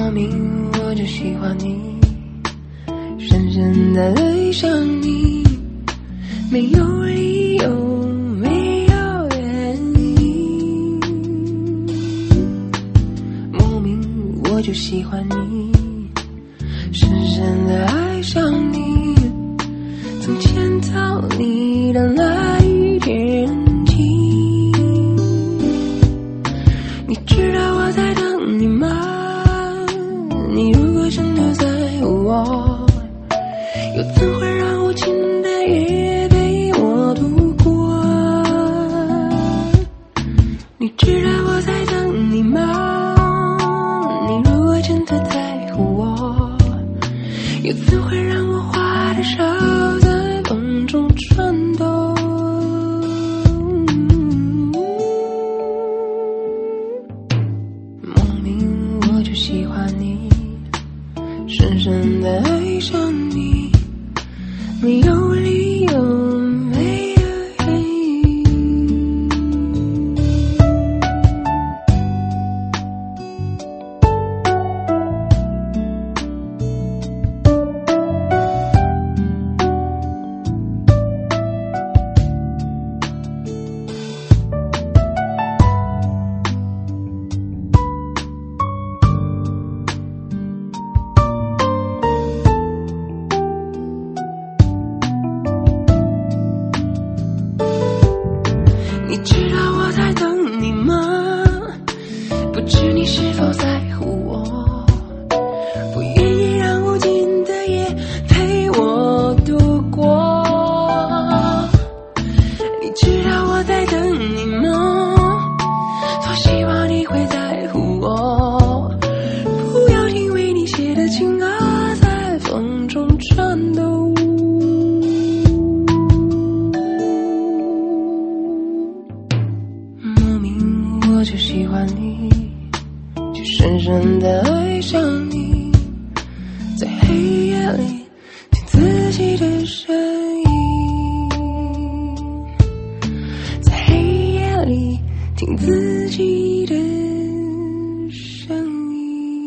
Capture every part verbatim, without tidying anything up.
莫名我就喜欢你，深深的爱上你，没有理由，没有原因，莫名我就喜欢你，深深的爱上你，从前到你的那一天起，你知道我在等你吗？你如果真的在乎我，又怎会让无情的夜陪我度过？你知道我在等你吗？你如果真的在乎我，又怎会让我花的手在风中颤抖？莫名我就喜欢你，深深的爱上你，没有理由，没有原因。你知道我在等你吗？不知你是否在乎我，不愿意让无尽的夜陪我度过。你知道我在等你吗？多希望你会在乎我，不要因为你写的情歌在风中颤抖。我就喜欢你，就深深的爱上你，在黑夜里听自己的声音，在黑夜里听自己的声音。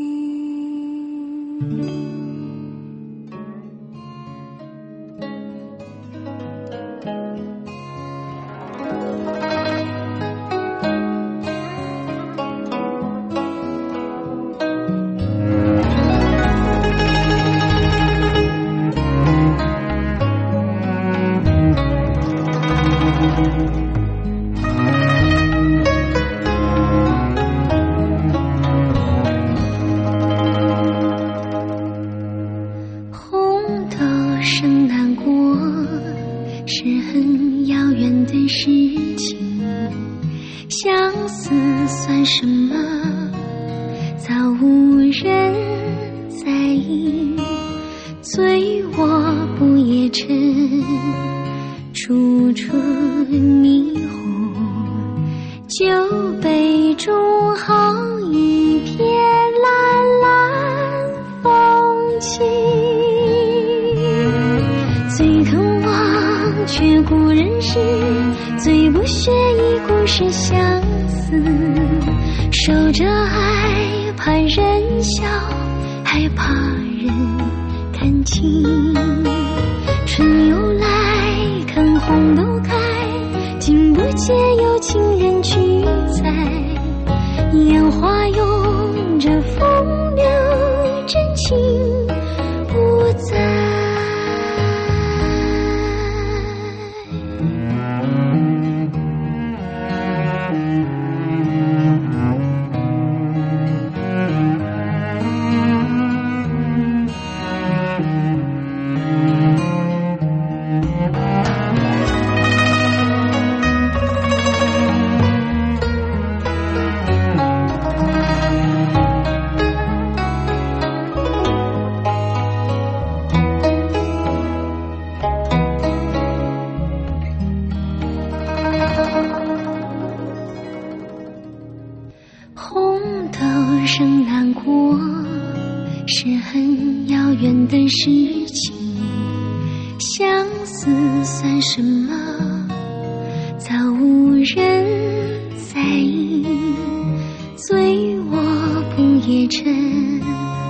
红豆生南国是很遥远的事情，相思算什么？早无人在意，醉卧不夜城，处处霓虹，酒杯中好一片蓝蓝风景。最肯忘却故人事，最不屑一顾是相思。守着爱，怕人笑，害怕人看清。春又来，看红豆开，竟不见有情人去采。烟花拥着风流，真情不在。红豆生南国是很遥远的事情，相思算什么？早无人在意，醉卧不夜城。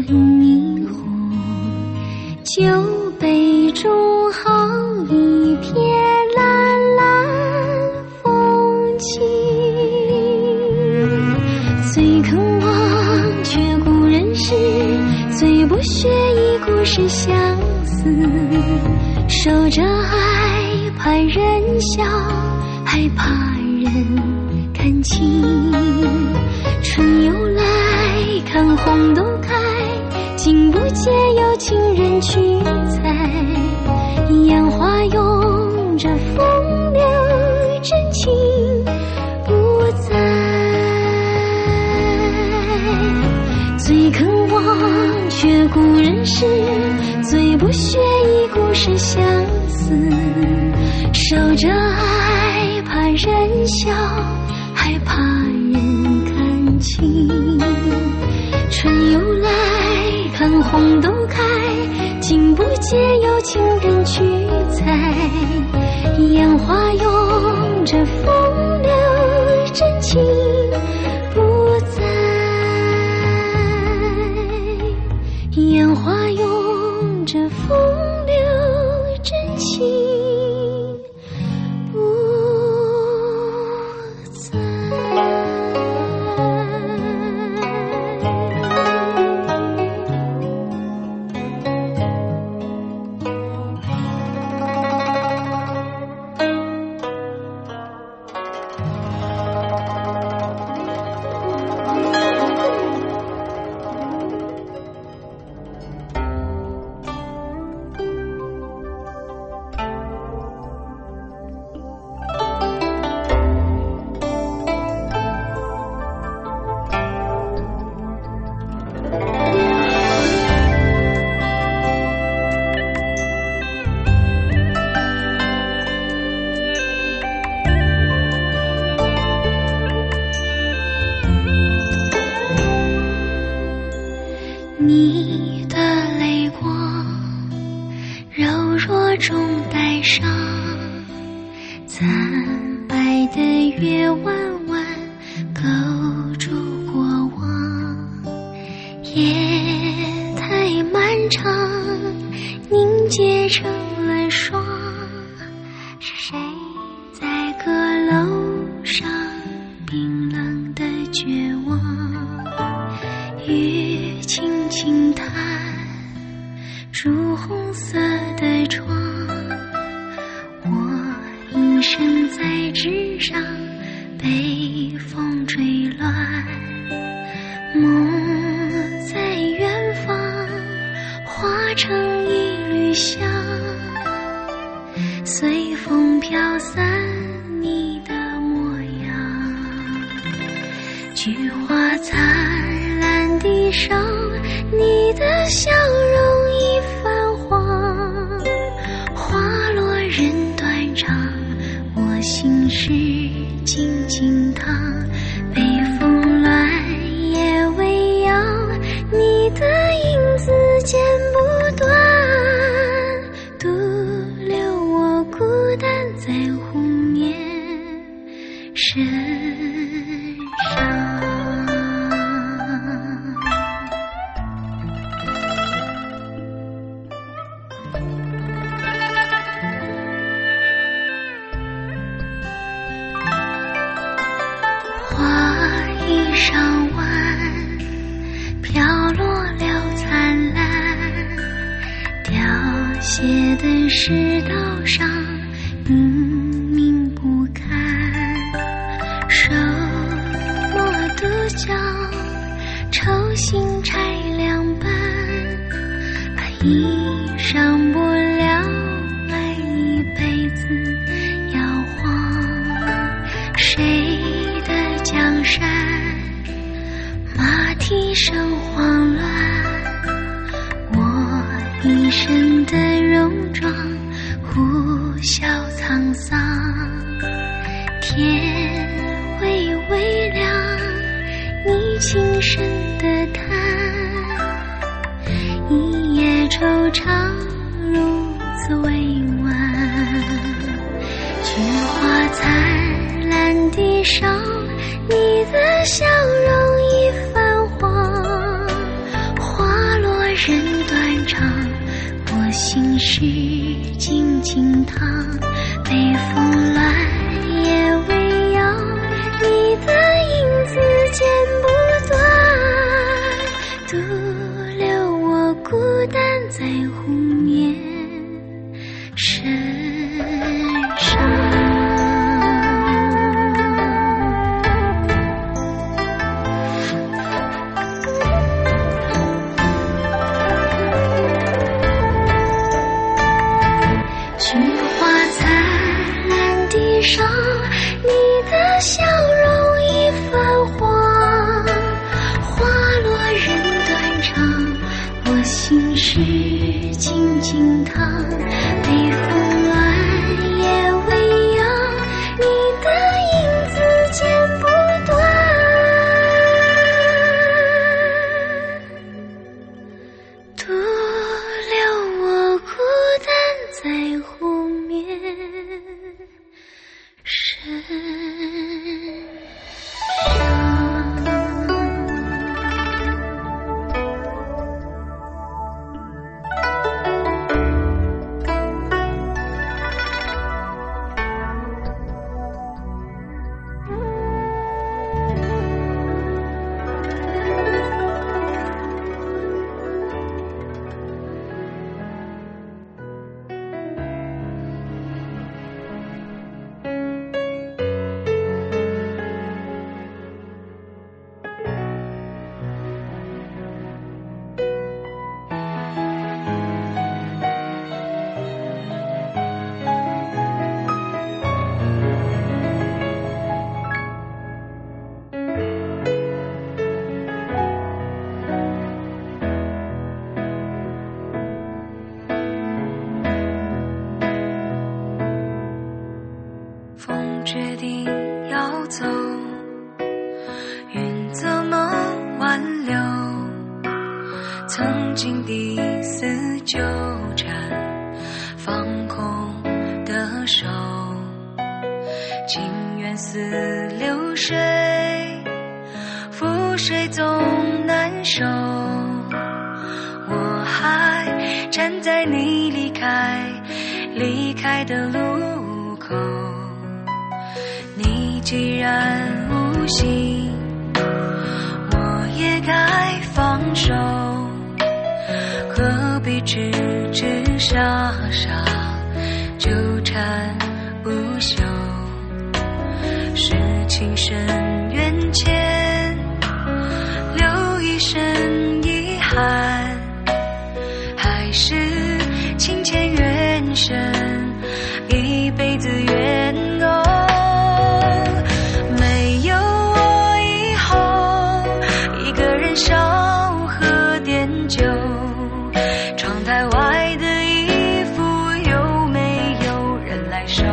霓虹，酒杯中好一片蓝蓝风景。最肯忘却故人时，最不屑一顾是相思。守着爱怕人笑，还怕人看清。春又来看红豆开，竟不见有情人去采。烟花拥着风流，真情不在。最肯忘却故人时，最不屑一顾是相思。守着爱怕人笑，还怕人看清。春又来看红豆开，竟不见有情人去采。烟花拥着风流，真情不在。烟花拥着风流，真情不在。你的泪光柔弱中带伤，惨白的月弯弯勾住过往。夜太漫长，凝结成了霜。是谁在阁楼上冰冷的绝望？雨轻轻弹朱红色的窗，我隐身在纸上被风吹乱。梦在远方化成一缕香，随风飘散你的模样。菊花残地上，你的笑容已泛黄。花落人断肠，我心事静静躺。北风乱也未央，你的影子剪不断，独留我孤单在湖面身上。上湾飘落了灿烂，凋谢的石道上隐明不堪。手摸独角，愁心拆两半，怕一上不了，爱一辈子摇晃。谁的江山马蹄声慌乱，我一身的戎装呼啸沧桑。天微微亮，你轻声的叹，一夜惆怅如此委婉。菊花灿烂地上，你的笑容已泛黄。花曾经彼此纠缠，放空的手，情缘似流水，覆水总难收。我还站在你离开离开的路口，你既然无心，我也该放手，何必痴痴傻傻纠缠不休？是情深缘浅，留一身遗憾，还是情牵缘深，一辈子缘偶？没有我以后，一个人少喝点酒，窗台外的衣服有没有人来收？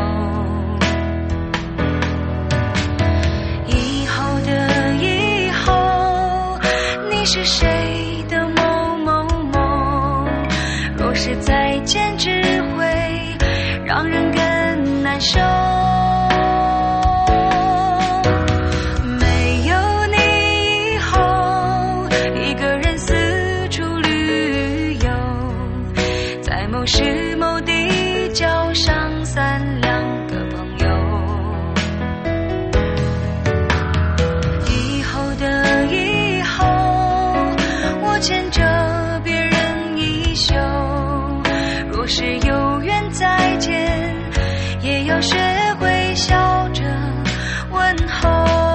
以后的以后，你是谁的某某某？若是再见只会让人更难受。没有你以后，一个人四处旅游，在某时某地交上三两个朋友。以后的以后，我牵着别人衣袖，若是有缘再见，也要学会笑着问候。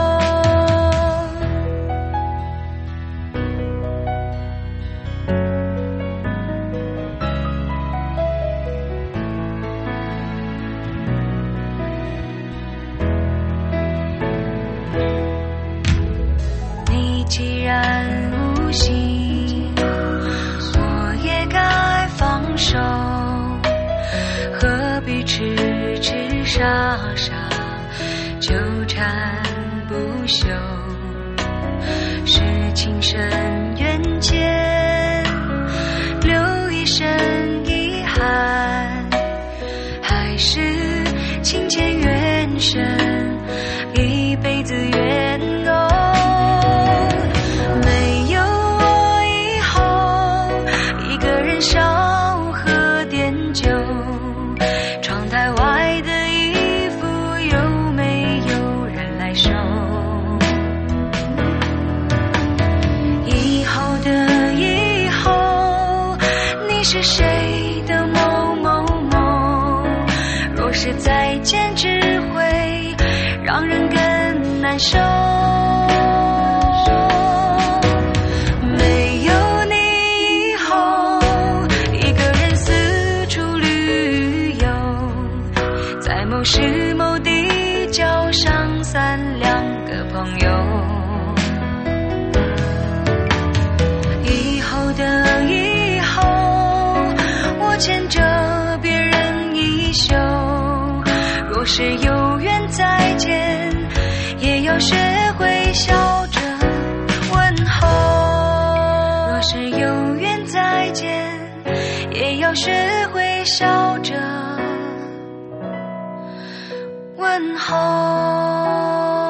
你既然无心，我也该放手，何必痴痴傻傻纠缠不休？是情深缘浅，留一身遗憾，还是情牵缘深，一辈子缘偶？没有我以后，一个人少喝点酒，窗台外的衣服有没有人来收？以后的以后，你是谁的某某某？若是再见只会让人更难受。没有你以后，一个人四处旅游，在某时某地交上三两个朋友。以后的以后，我牵着别人衣袖，若是有缘再见，也要学会笑着问候。若是有缘再见，也要学会笑着问候。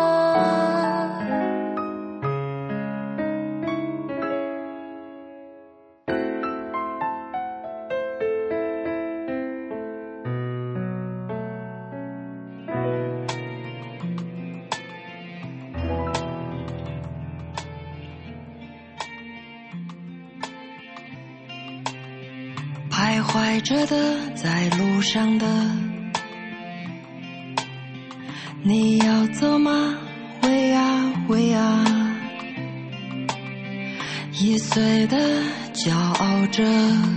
徘徊着的，在路上的，你要走吗？会啊会啊，易碎的骄傲着，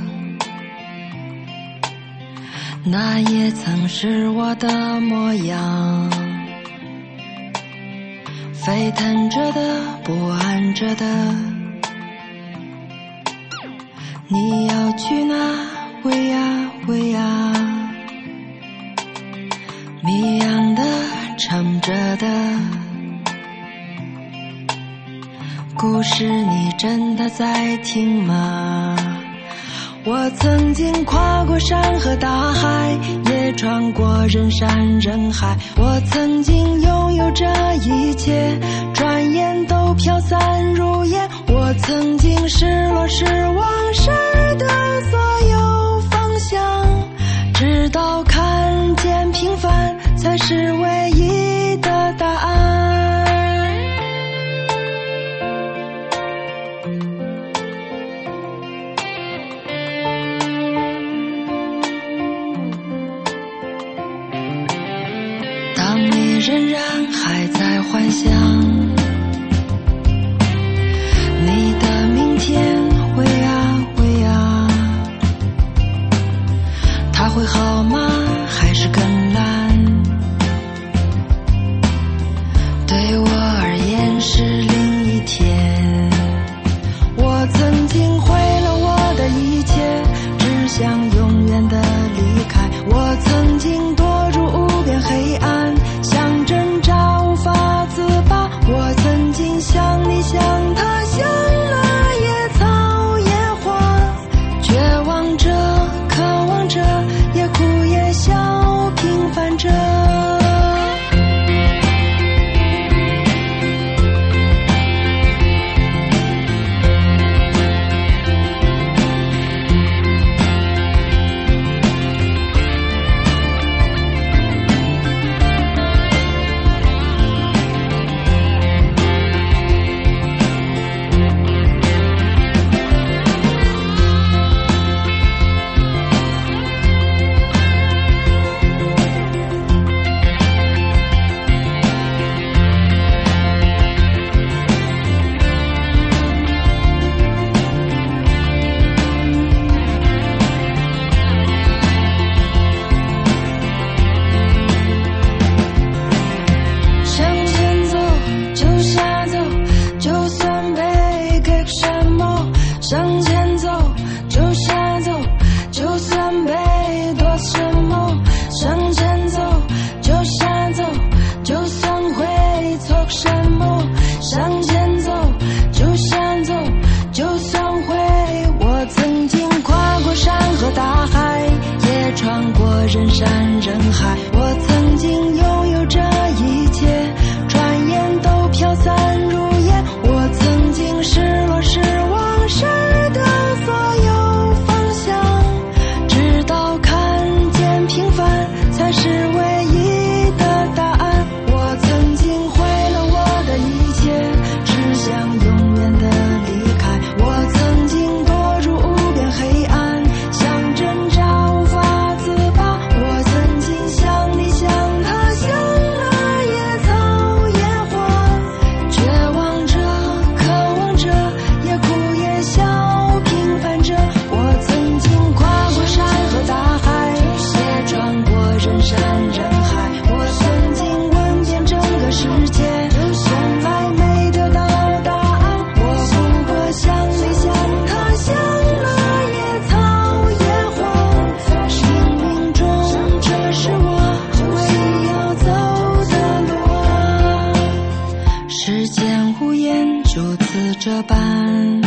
那也曾是我的模样。沸腾着的，不安着的，你要去哪？会呀会呀，迷样的，沉着的， 故事你真的在听吗？我曾经跨过山和大海，也穿过人山人海。我曾经拥有这一切，转眼都飘散如烟。我曾经失落失望失的所有方向，直到看见平凡才是唯一的答案。当你仍然还在幻想你的明天会啊会啊，它会好吗？还是更烂？对我而言是另一天。我曾经毁了我的一切，只想永远的离开。我曾经堕入无边黑暗，想挣扎无法自拔。我曾经像你像他，像了野草野花，绝望着渴望着，也哭也笑，平凡着。向前走，就下走，就算被多什么。向前走，就下走，就算会错什么。向前走，就下走，就算会。我曾经跨过山和大海，也穿过人山人海。我曾经拥有这一切，转眼都飘散如烟。我曾经失落失望失的所有方向，直到看见平凡才是唯一的答案。我曾经毁了我的一切，只想永远的离开。我曾经堕入无边黑暗，想挣扎无法自拔。我曾经像你像他，像了野草野花，绝望着渴望着，也哭也笑，平凡着。我曾经跨过山和大海，也穿过人山人海。我曾经问遍整个世界，从来没得到答案。我不过像你像他，像了野草野花。冥冥中这是我唯一要走的路啊。时间无言，就此这般，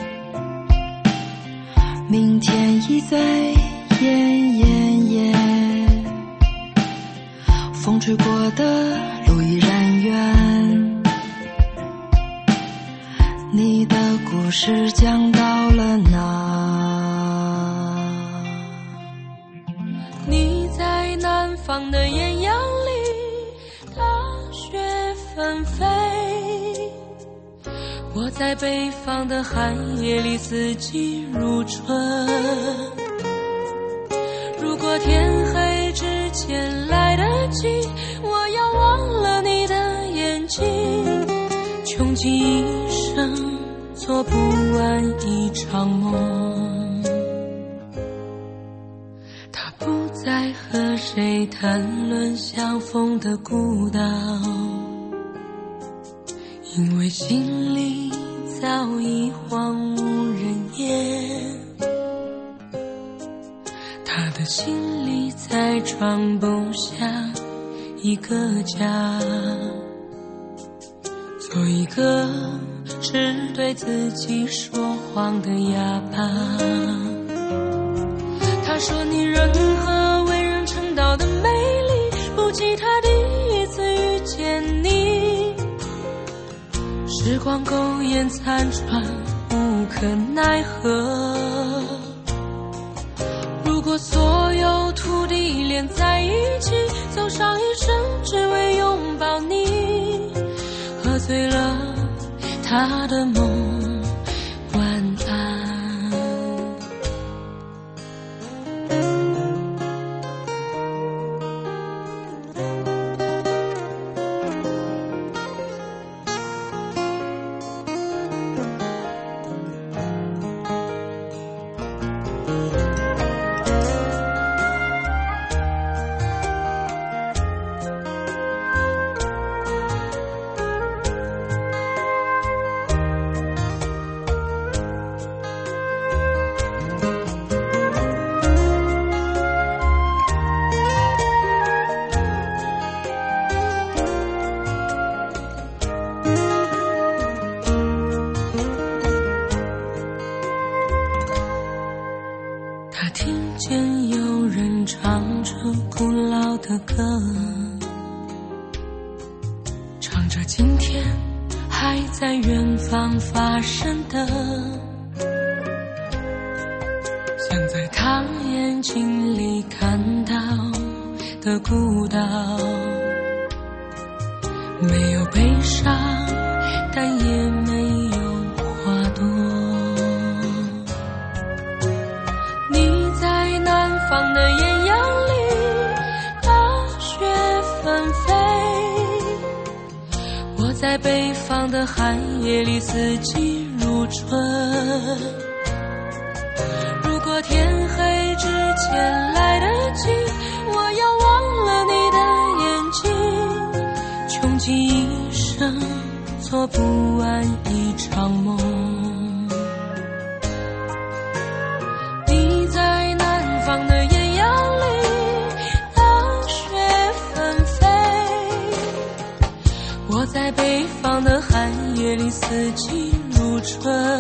明天已在奄奄奄，风吹过的路依然远。你的故事讲到了哪？你在南方的艳阳里，大雪纷飞。我在北方的寒夜里，四季如春。如果天黑之前来得及，我要忘了你的眼睛，穷极一生做不完一场梦。他不再和谁谈论相逢的孤岛，因为心里早已荒无人烟。他的心里再装不下一个家，做一个是对自己说谎的哑巴。他说你任何为人称道的美丽，不及他第一次遇见你。时光苟延残喘，无可奈何。如果所有土地连在一起，走上一生只为拥抱你，喝醉了他的梦，晚安。他听见有人唱着古老的歌，唱着今天还在远方发生的，像在他眼睛里看到的孤岛，没有悲伤，但也没有花朵。放的艳阳里，大雪纷飞。我在北方的寒夜里，四季如春。如果天黑之前来得及，我要忘了你的眼睛，穷极一生做不完一场梦。在北方的寒夜里，四季如春。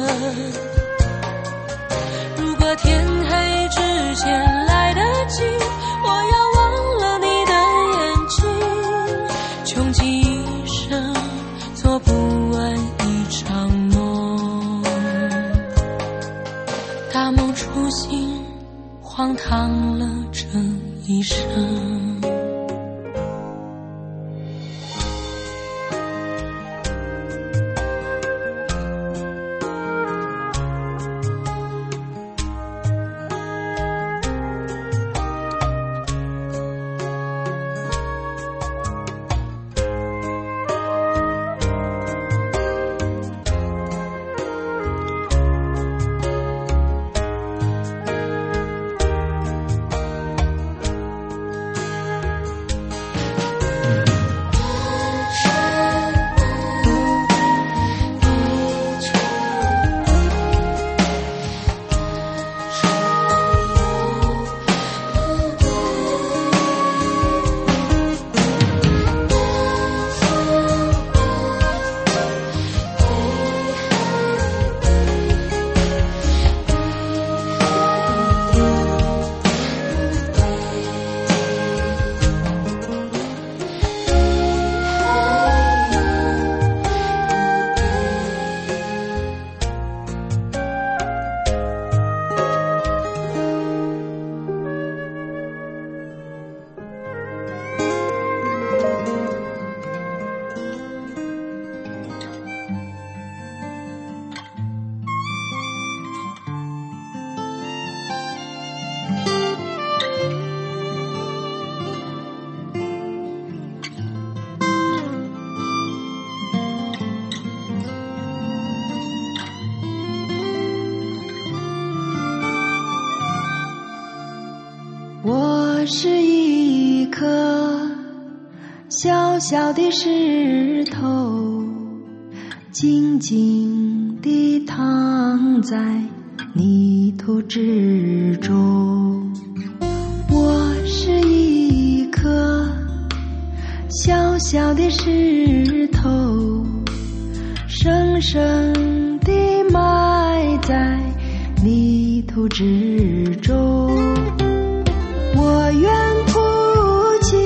如果天黑之前来得及，我要忘了你的眼睛，穷极一生做不完一场梦。大梦初醒，荒唐了这一生。 是一颗小小的石头，静静地躺在泥土之中。我是一颗小小的石头，什深深地埋在泥土之中。我愿铺起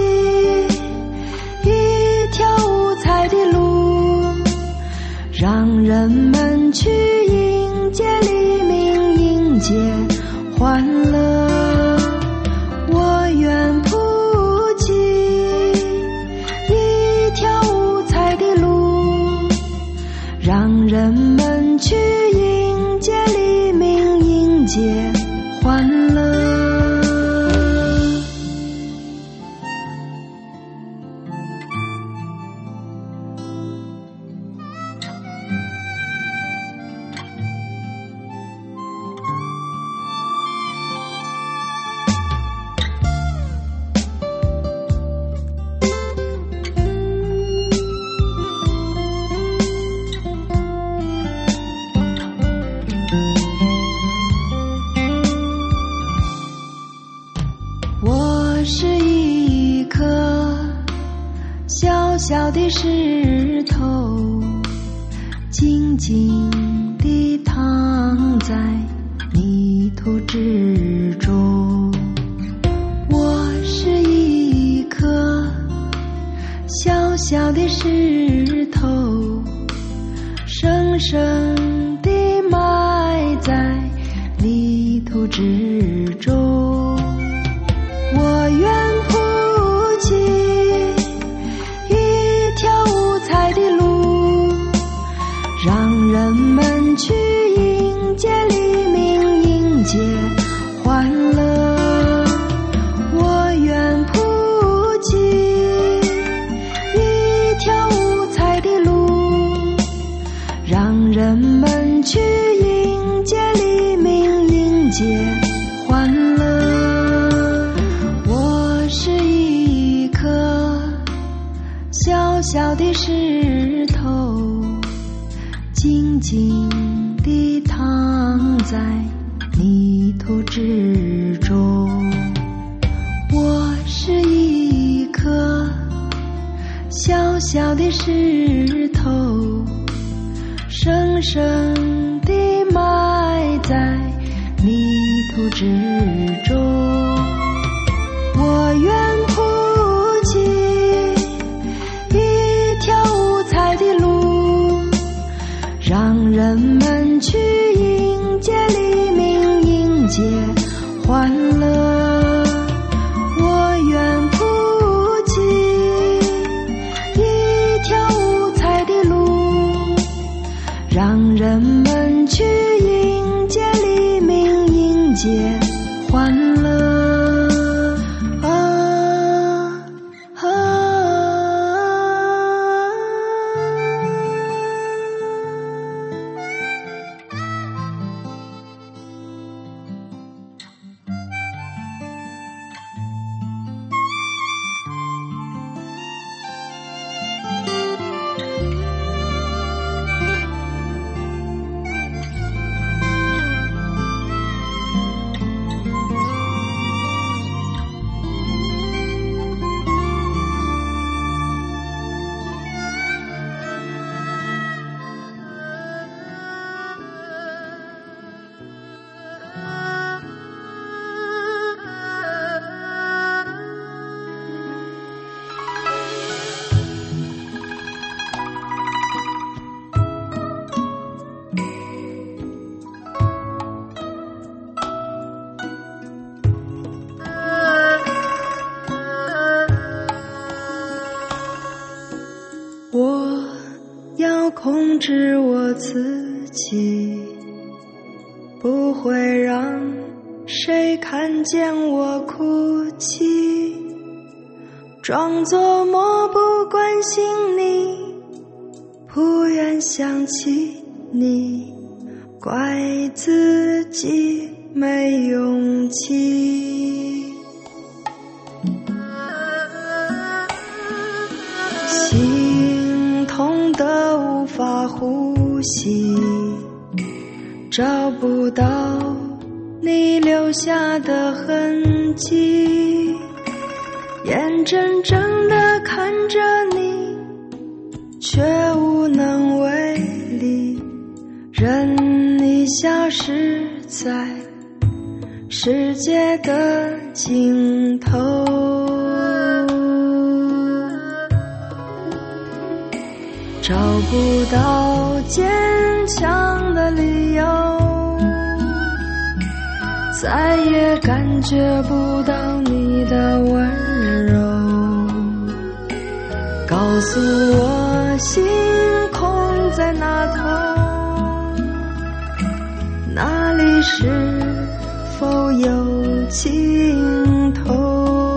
一条五彩的路，让人们去迎接黎明，迎接欢乐。我愿铺起一条五彩的路，让人们去迎接黎明，迎接欢乐。我是一颗小小的石头，静静地躺在泥土之中。我是一颗小小的石头，深深地埋在泥土之中。我愿铺起一条五彩的路，让人们去迎接黎明，迎接欢乐。我愿铺起一条五彩的路，让人们去迎接黎明，迎接欢乐。小小的石头，静静地躺在泥土之中。我是一颗小小的石头，深深地埋在泥土之中。我愿铺起一条五彩的路，让人们去迎接黎明，迎接欢乐。我愿铺起一条五彩的路，让人们去迎接黎明，迎接欢乐。我要控制我自己，不会让谁看见我哭泣，装作漠不关心你，不愿想起你，怪自己没勇气。心痛得无法呼吸，找不到你留下的痕迹，眼睁睁地看着你，却无能为任你消失在世界的尽头，找不到坚强的理由，再也感觉不到你的温柔。告诉我星空在那头，那里是否有尽头？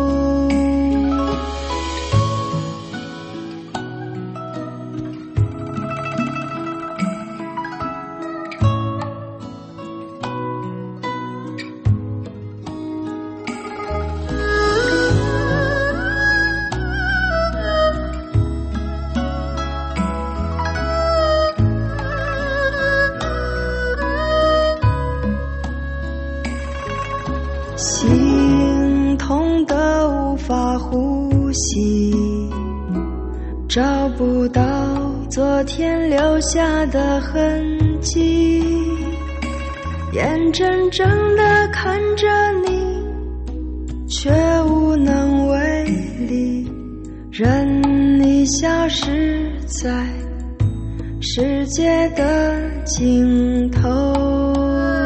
心痛得无法呼吸，找不到昨天留下的痕迹，眼睁睁地看着你，却无能为力，任你消失在世界的尽头。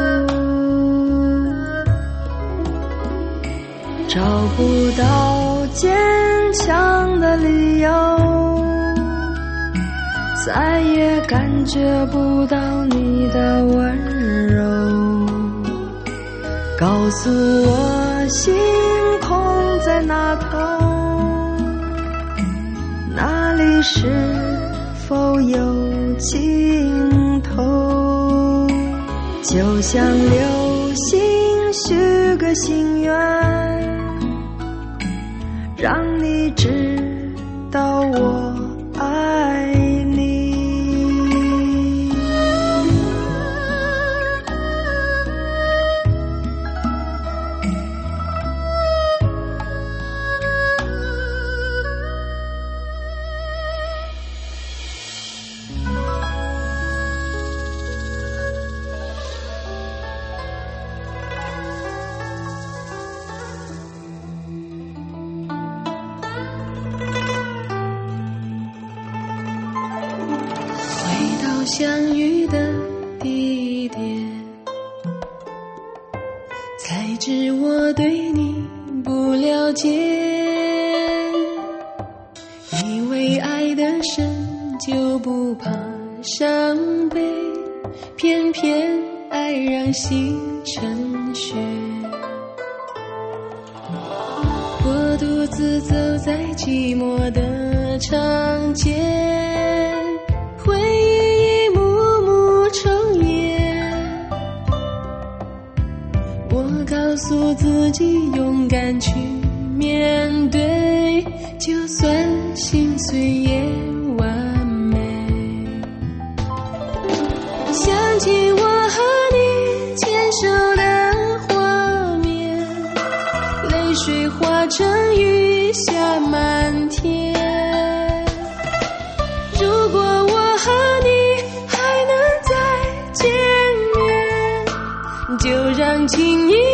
找不到坚强的理由，再也感觉不到你的温柔。告诉我星空在那头，那里是否有尽头？就像流星许个心愿，让你知道我爱你。相遇的地点，才知我对你不了解，以为爱得深就不怕伤悲，偏偏爱让心成雪。我独自走在寂寞的长街，回忆告诉自己勇敢去面对，就算心碎也完美。想起我和你牵手的画面，泪水化成雨下漫天。如果我和你还能再见面，就让情谊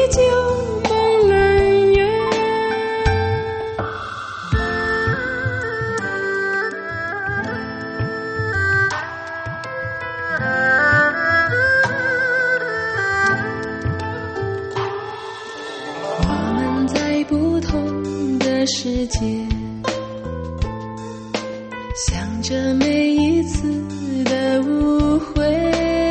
世界，想着每一次的误会，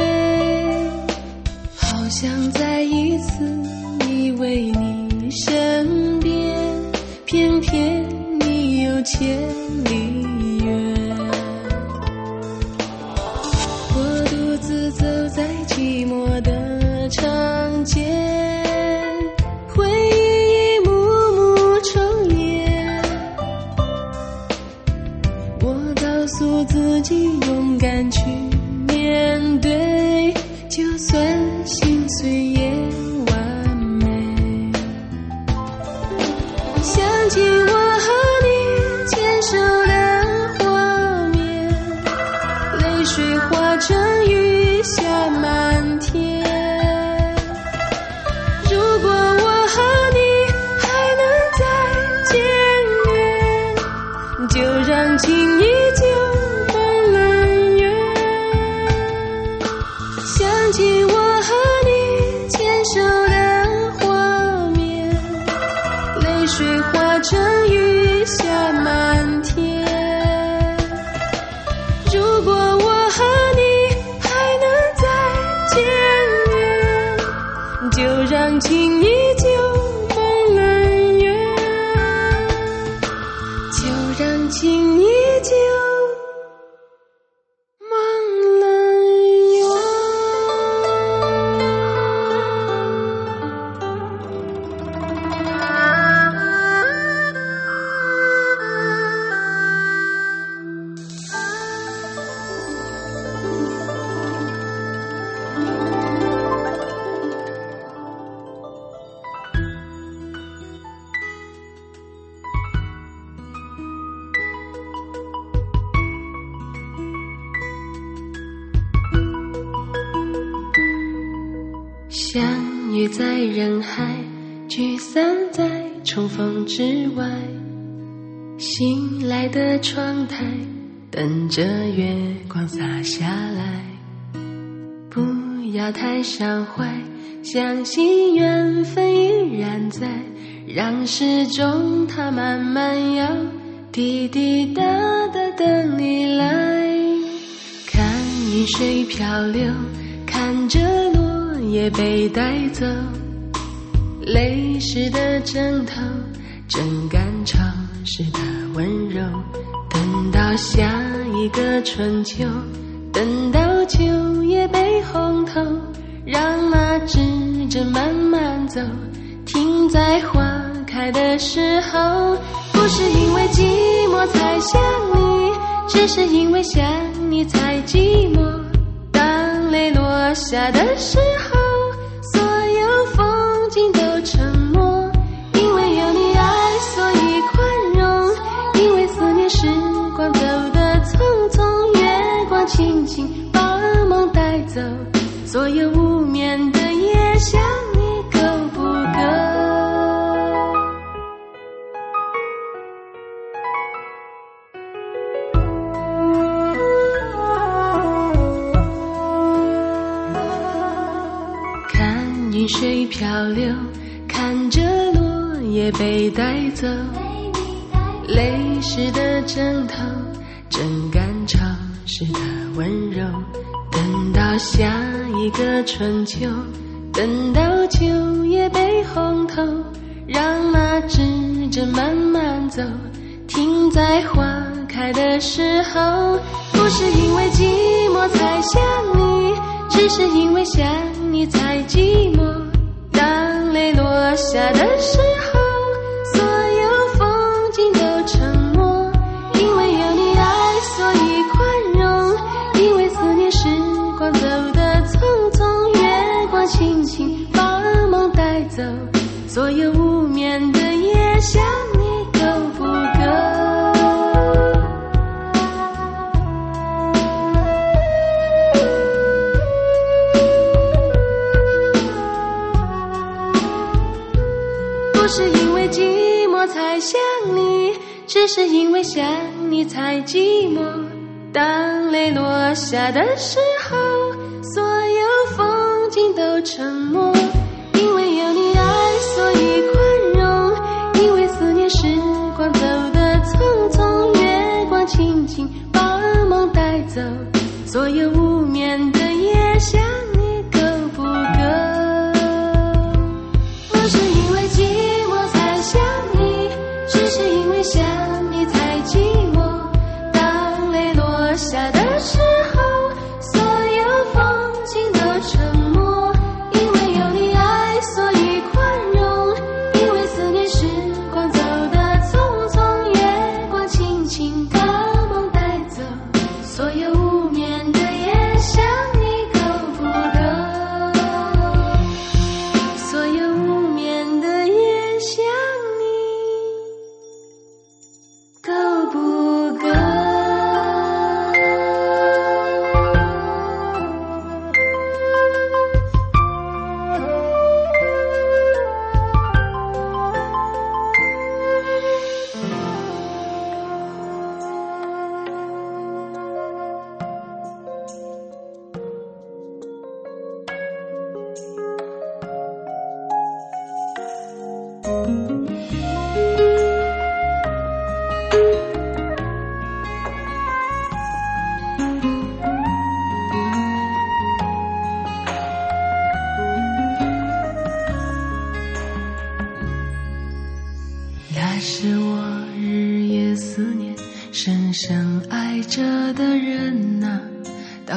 好想再一次依偎你身边，偏偏你有千里远。我独自走在寂寞的长街，告诉自己勇敢去面对，就算心碎也完美。想起我和你牵手让情依旧梦冷月，就让情依旧梦冷月。相遇在人海，聚散在重逢之外。醒来的窗台，等着月光洒下来。不要太伤怀，相信缘分依然在，让时钟它慢慢摇，滴滴答答等你来。看云水漂流，看着落叶被带走，泪湿的枕头，正感潮湿的温柔。等到下一个春秋，等到秋叶被红透，让那指针慢慢走，停在花开的时候。不是因为寂寞才想你，只是因为想你才寂寞。当泪落下的时候，所有风景都沉默。因为有你爱，所以宽容，因为思念时光走得匆匆，月光轻轻把梦带走，所有无眠的夜想你够不够？云水漂流，看着落叶被带走，泪湿的枕头，正感潮湿的温柔。等到下一个春秋，等到秋叶被红透，让那指针慢慢走，停在花开的时候。不是因为寂寞才想你，只是因为想你才寂寞。当泪落下的时候，所有风景都沉默。因为有你爱，所以宽容，因为思念时光走得匆匆，月光轻轻把梦带走，所有无眠的夜想你够不够？不是因为寂寞才想你，只是因为想你才寂寞。当泪落下的时候，所有风景都沉默。因为有你爱，所以宽容，因为思念时光走得匆匆，月光轻轻把梦带走，所有无眠的夜想你够不够？不是因为寂寞才想你，只是因为想你才寂寞。当泪落下的时候，所有风景都沉默。因为有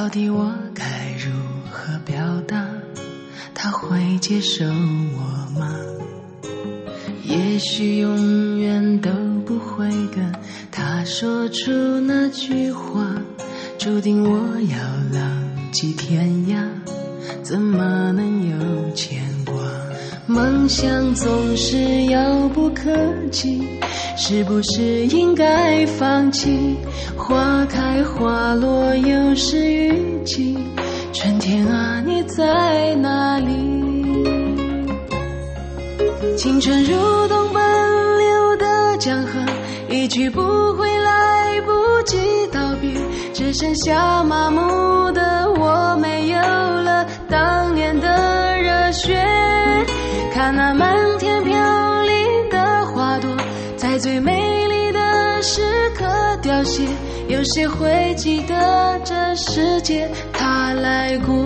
到底我该如何表达？他会接受我吗？也许永远都不会跟他说出那句话，注定我要浪迹天涯，怎么能有牵挂？梦想总是遥不可及，是不是应该放弃？花开花落又是雨季，春天啊你在哪里？青春如同奔流的江河，一去不回来不及道别，只剩下麻木的我，没有了当年的热血。看那满天飘零的花朵，在最美丽的时刻凋谢，有谁会记得这世界他来过？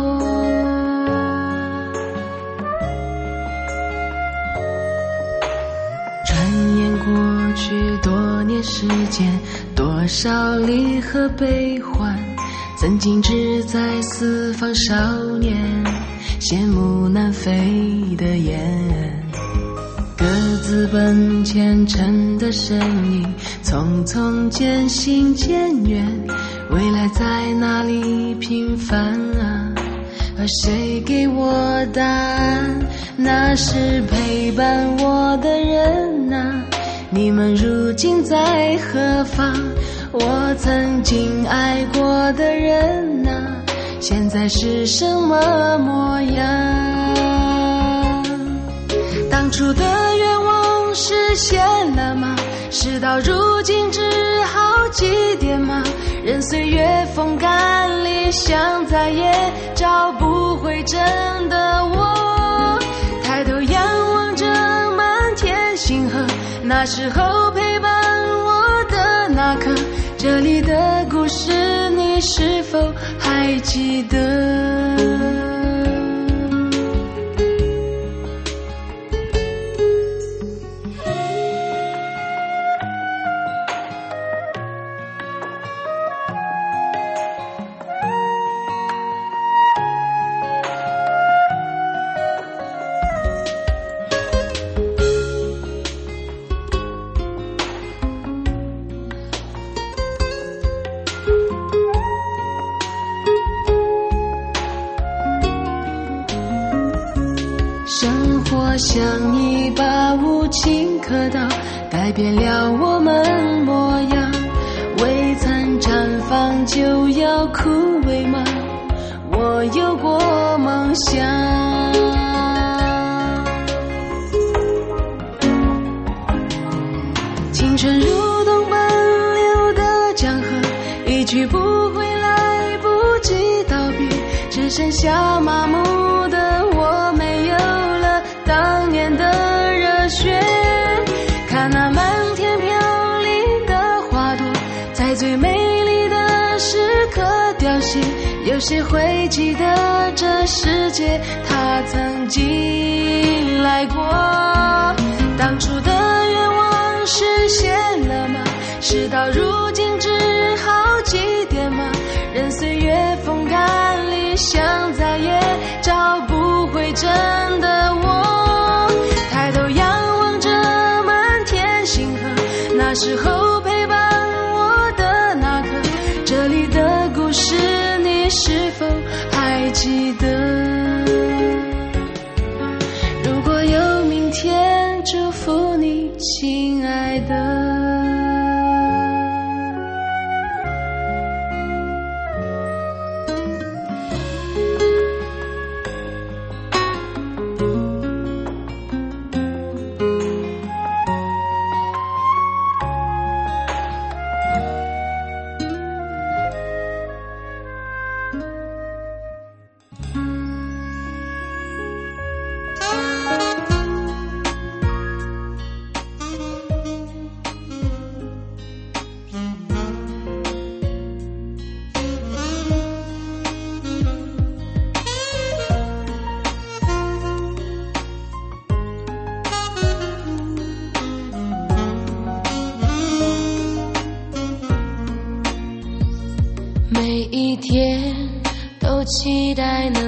转眼过去多年时间，多少离合悲欢，曾经志在四方少年，羡慕南飞的雁，各自奔前程的身影，匆匆渐行渐远，未来在哪里平凡啊？而谁给我答案？那是陪伴我的人啊，你们如今在何方？我曾经爱过的人啊，现在是什么模样？当初的愿望实现了吗？事到如今只好祭奠吗？任岁月风干，理想再也找不回真的我。抬头仰望着满天星河，那时候陪伴我的那刻，这里的故事你是否还记得？像一把无情刻刀，改变了我们模样。未曾绽放就要枯萎吗？我有过梦想。青春如同奔流的江河，一去不回来不及道别，只剩下麻木的我，没有了当年的热血。看那满天飘零的花朵，在最美丽的时刻凋谢，有谁会记得这世界它曾经来过？当初的愿望实现了吗？事到如今只好祭奠吗？任岁月风干，理想再也找不回真的我。抬头仰望着满天星河，那时候陪伴我的那刻，这里的故事你是否还记得？如果有明天，祝福你，亲爱的。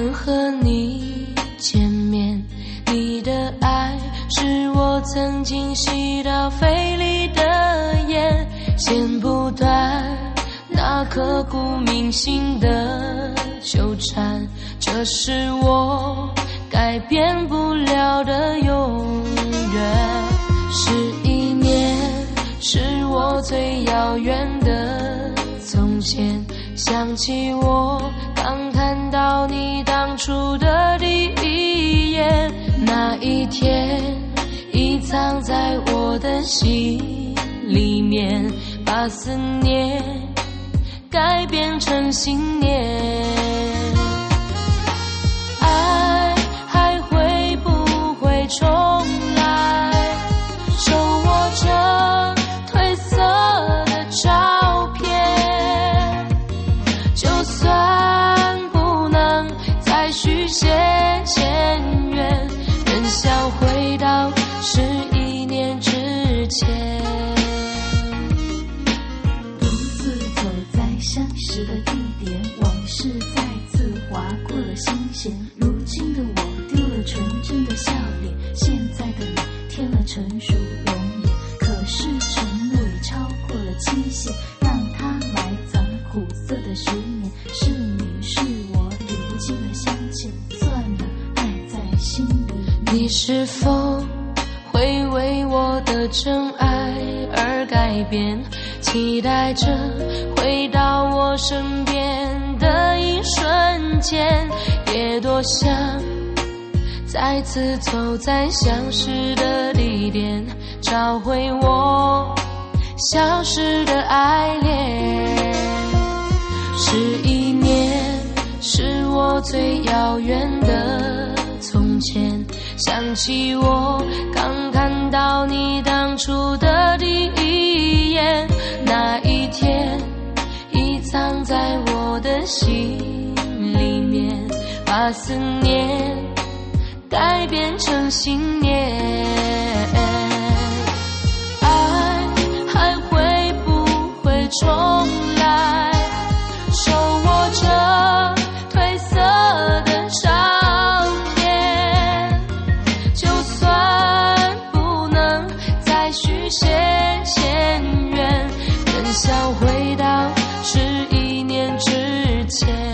能和你见面，你的爱是我曾经吸到肺里的烟，剪不断那刻骨铭心的纠缠，这是我改变不了的永远。是一年，是我最遥远的从前，想起我刚看到你当初的第一眼，那一天已藏在我的心里面，把思念改变成信念。爱还会不会重来，手握着褪色的照片，就算不能再续写前缘，仍想回到十一年之前。 独自走在相识的地点，往事再次划过了心弦。如今的我丢了纯真的笑脸，现在的你添了成熟容颜。可是承诺已超过了期限，让它埋藏苦涩的十年。是你是我理不清的相欠，算了，爱在心里。 你是否会为我的真爱而改变，期待着回到我身边的一瞬间，也多想再次走在相识的地点，找回我消失的爱恋。是一年，是我最遥远的从前，想起我刚看到你当初的第一眼，那一天已藏在我的心里面，把思念改变成信念。爱还会不会重来，手握着褪色的照片，就算不能再续写前缘，仍想回到十一年之前。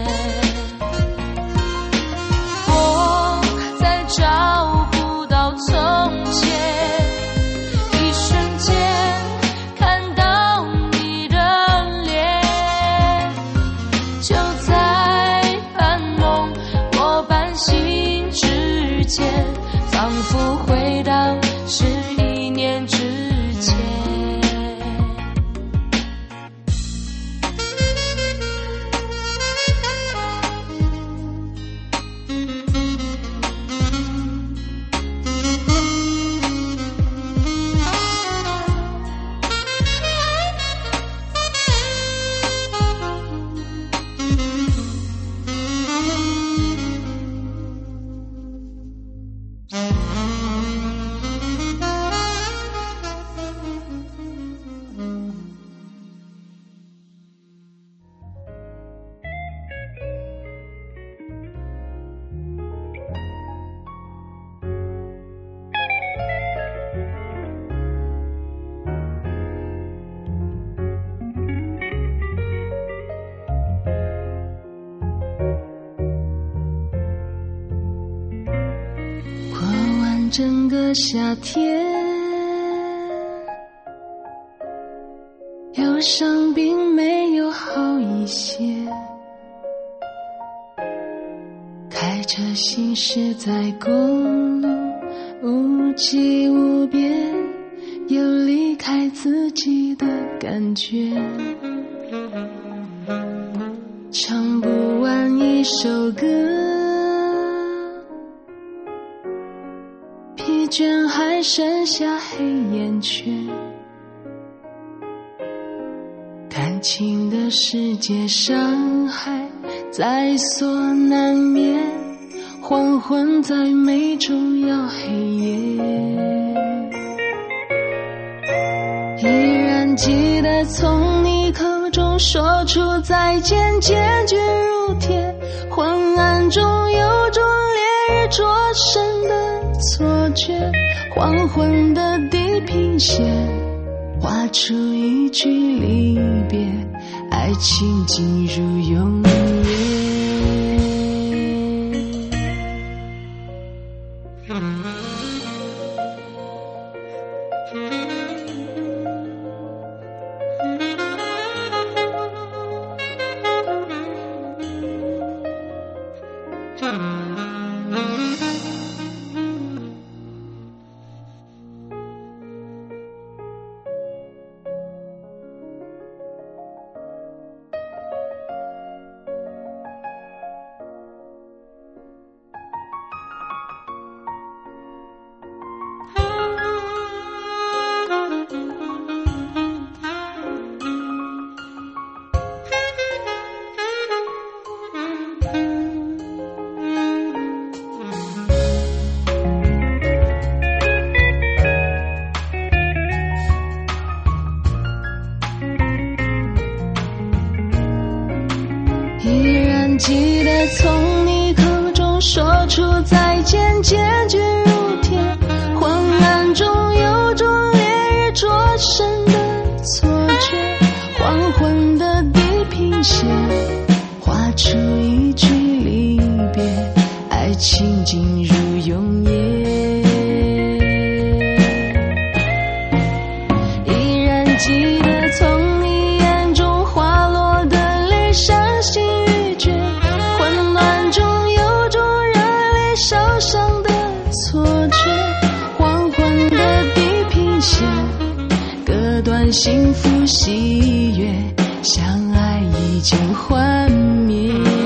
我在找不到从前，一瞬间看到你的脸，就在半梦或半醒之间，仿佛回到十一年之前。 整个夏天，忧伤并没有好一些，开车行驶在公路，无际无边，有离开自己的感觉，唱不完一首歌，疲倦还剩下黑眼圈，感情的世界伤害在所难免，黄昏在美中要黑夜，依然记得从你口中中说出再见，结局如铁，昏暗中有种烈日灼身的错觉，黄昏的地平线画出一句离别，爱情进入永远。记得从你口中说出再见，结局如铁，昏暗中有种烈日灼身的错觉，黄昏的地平线画出一句离别，爱情进入永夜。依然记得从你眼中滑落的泪，伤心欲绝，混乱中有种热泪烧伤的错觉，黄昏的地平线割断幸福喜悦，相爱已经幻灭。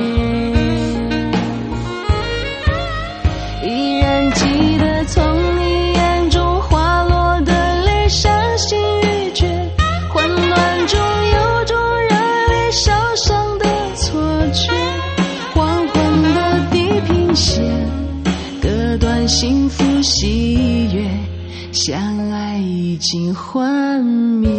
依然记得从你眼中滑落的泪，伤心欲绝，混乱中有种热泪烧伤的错觉，黄昏的地平线割断幸福喜悦，相爱已经幻灭。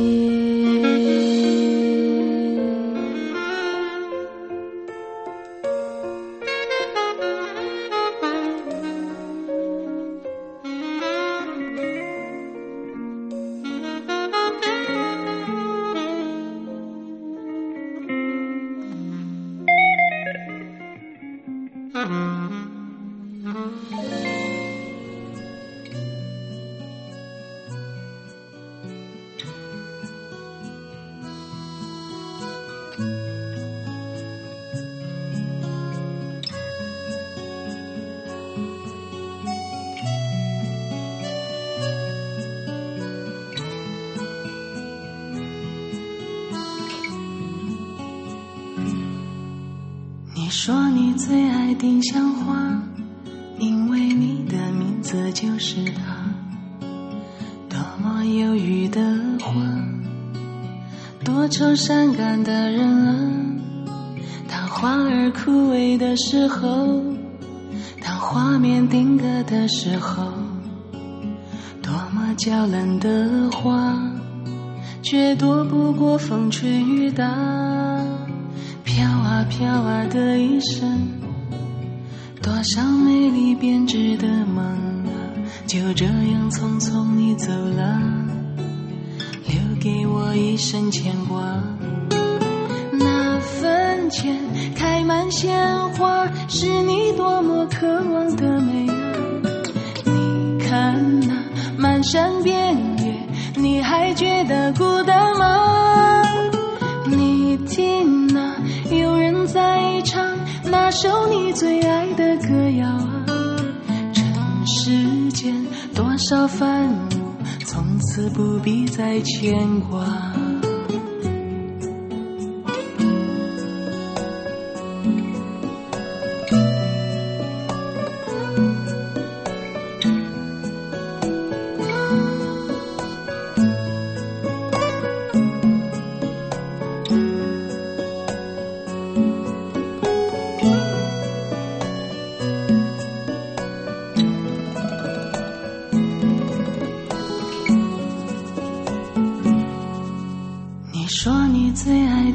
你说你最爱丁香花，因为你的名字就是它。多么忧郁的花，多愁善感的人啊。当花儿枯萎的时候，当画面定格的时候，多么娇嫩的花，却躲不过风吹雨打。飘啊飘啊的一生，多少美丽编织的梦啊，就这样匆匆你走了，留给我一生牵挂。那坟前开满鲜花，是你多么渴望的美啊。你看那漫山遍野，你还觉得孤单吗？你听那有人在唱那首你最爱的歌谣啊。尘世间多少烦恼，从此不必再牵挂。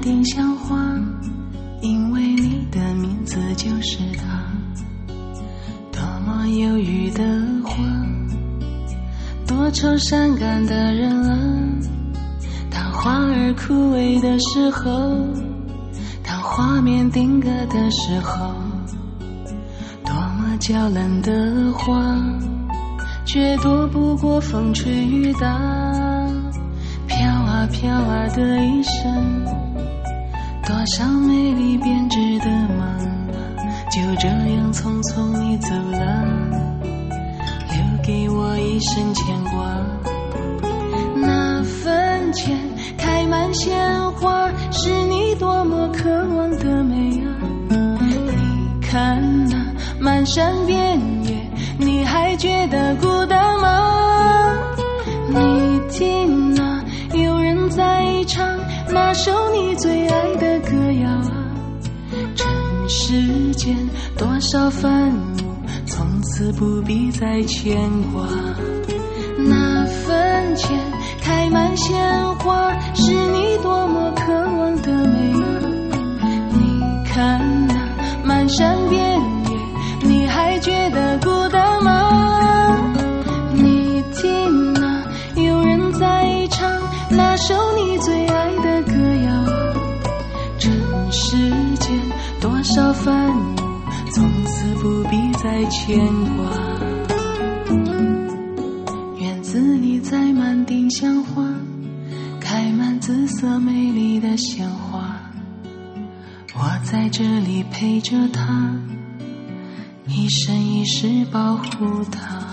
丁香花，因为你的名字就是它。多么忧郁的花，多愁善感的人啊。当花儿枯萎的时候，当画面定格的时候，多么娇嫩的花，却躲不过风吹雨打。飘啊飘啊的一生，多少美丽编织的梦啊，就这样匆匆你走了，留给我一生牵挂。那坟前开满鲜花，是你多么渴望的美啊。你看那漫山遍野，你还觉得孤单吗？你听那有人在唱那首你最爱的歌谣啊。尘世间多少烦恼，从此不必再牵挂。那坟前开满鲜花，是你多么渴望的美啊。你看那漫山遍野，你还觉得孤单吗？你听那有人在唱那首你最爱的歌谣啊。尘世间多少烦恼，从此不必再牵挂。院子里栽满丁香花，开满紫色美丽的鲜花。我在这里陪着它，一生一世保护它。